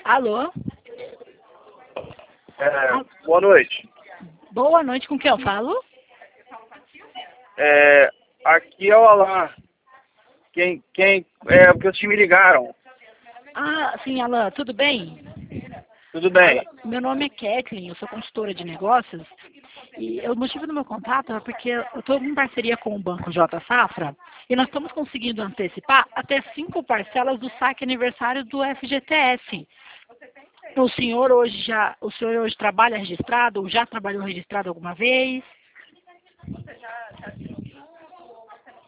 Alô? Boa noite. Boa noite, com quem eu falo? Aqui é o Alan. Porque vocês me ligaram. Ah, sim, Alan, tudo bem? Tudo bem? Meu nome é Kathleen, eu sou consultora de negócios e o motivo do meu contato é porque eu estou em parceria com o Banco J Safra e nós estamos conseguindo antecipar até 5 parcelas do saque aniversário do FGTS. O senhor hoje trabalha registrado ou já trabalhou registrado alguma vez?